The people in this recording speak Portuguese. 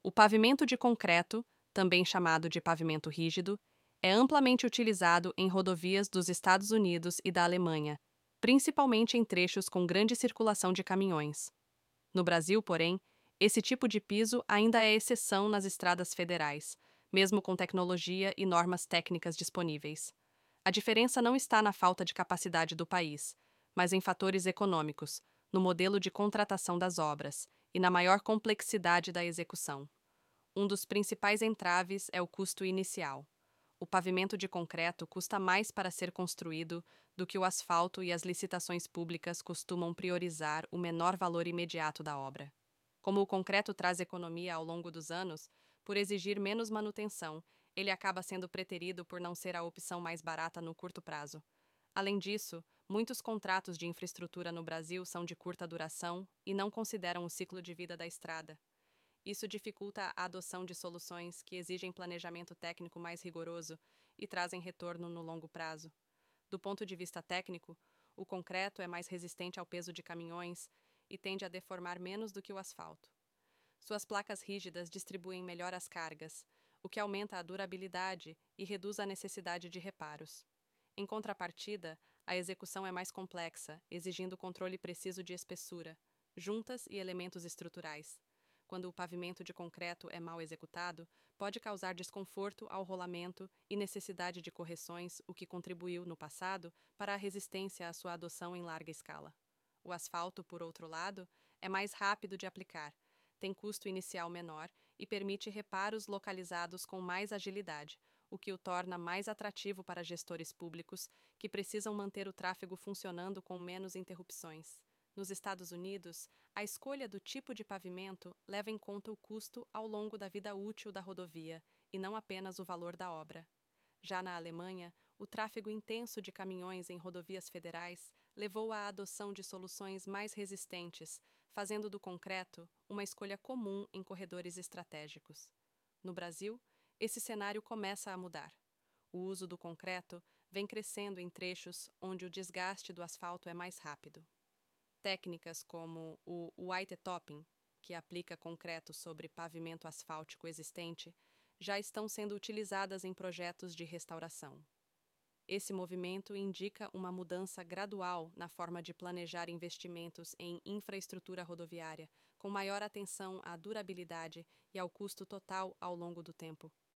O pavimento de concreto, também chamado de pavimento rígido, é amplamente utilizado em rodovias dos Estados Unidos e da Alemanha, principalmente em trechos com grande circulação de caminhões. No Brasil, porém, esse tipo de piso ainda é exceção nas estradas federais, mesmo com tecnologia e normas técnicas disponíveis. A diferença não está na falta de capacidade do país, mas em fatores econômicos, no modelo de contratação das obras e na maior complexidade da execução. Um dos principais entraves é o custo inicial. O pavimento de concreto custa mais para ser construído do que o asfalto e as licitações públicas costumam priorizar o menor valor imediato da obra. Como o concreto traz economia ao longo dos anos, por exigir menos manutenção, ele acaba sendo preterido por não ser a opção mais barata no curto prazo. Além disso, muitos contratos de infraestrutura no Brasil são de curta duração e não consideram o ciclo de vida da estrada. Isso dificulta a adoção de soluções que exigem planejamento técnico mais rigoroso e trazem retorno no longo prazo. Do ponto de vista técnico, o concreto é mais resistente ao peso de caminhões e tende a deformar menos do que o asfalto. Suas placas rígidas distribuem melhor as cargas, o que aumenta a durabilidade e reduz a necessidade de reparos. Em contrapartida, a execução é mais complexa, exigindo controle preciso de espessura, juntas e elementos estruturais. Quando o pavimento de concreto é mal executado, pode causar desconforto ao rolamento e necessidade de correções, o que contribuiu, no passado, para a resistência à sua adoção em larga escala. O asfalto, por outro lado, é mais rápido de aplicar, tem custo inicial menor e permite reparos localizados com mais agilidade, o que o torna mais atrativo para gestores públicos que precisam manter o tráfego funcionando com menos interrupções. Nos Estados Unidos, a escolha do tipo de pavimento leva em conta o custo ao longo da vida útil da rodovia e não apenas o valor da obra. Já na Alemanha, o tráfego intenso de caminhões em rodovias federais levou à adoção de soluções mais resistentes, fazendo do concreto uma escolha comum em corredores estratégicos. No Brasil, esse cenário começa a mudar. O uso do concreto vem crescendo em trechos onde o desgaste do asfalto é mais rápido. Técnicas como o white topping, que aplica concreto sobre pavimento asfáltico existente, já estão sendo utilizadas em projetos de restauração. Esse movimento indica uma mudança gradual na forma de planejar investimentos em infraestrutura rodoviária, com maior atenção à durabilidade e ao custo total ao longo do tempo.